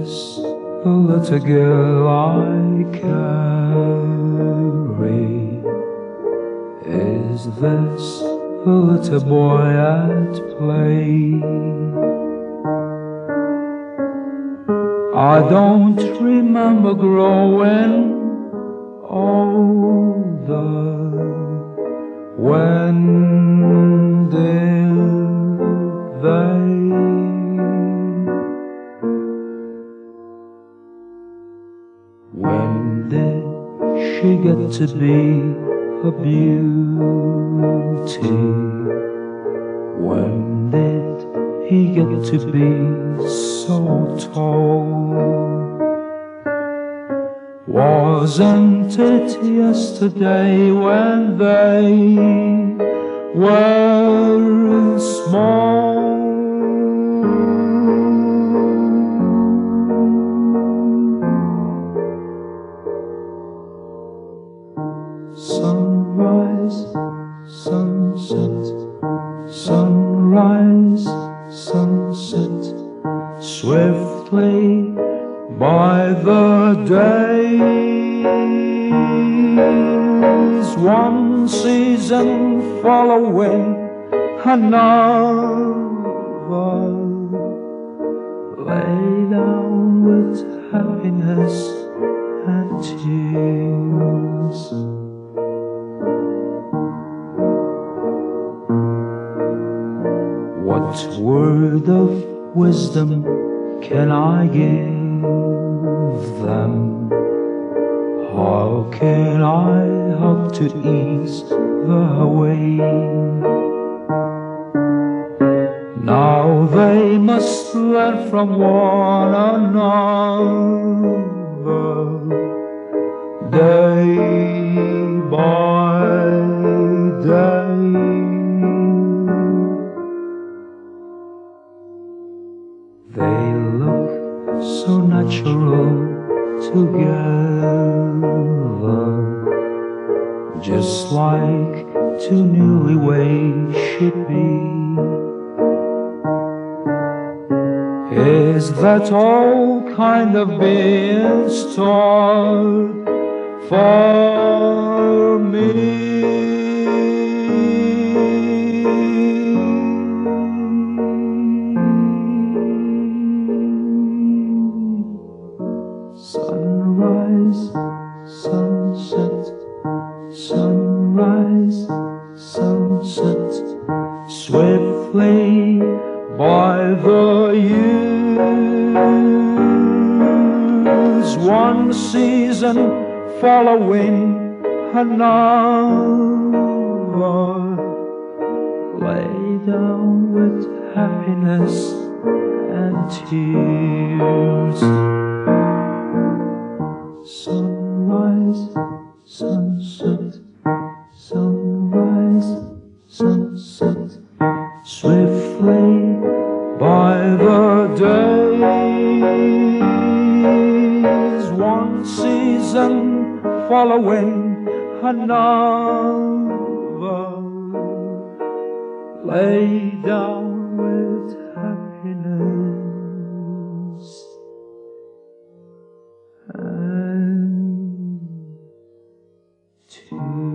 this the little girl I carry? Is this the little boy at play? I don't remember growing older. When did they? When did she get to be a beauty? When did he get to be so tall? Wasn't it yesterday when they were small? Sunrise, sunset, sunrise, sunset, swiftly by the days, one season following another, lay down with happiness and tears. What word of wisdom can I give them? How can I help to ease the way? Now they must learn from one another, day by day. They look so natural together, just like two newlyweds should be. Is that all kind of being stored for me? Sunrise, sunset, sunrise, sunset, swiftly by the years, one season following another, lay down with happiness and tears. Sunrise, sunset, sunrise, sunset, swiftly by the days, one season following another, lay down with happiness and tears.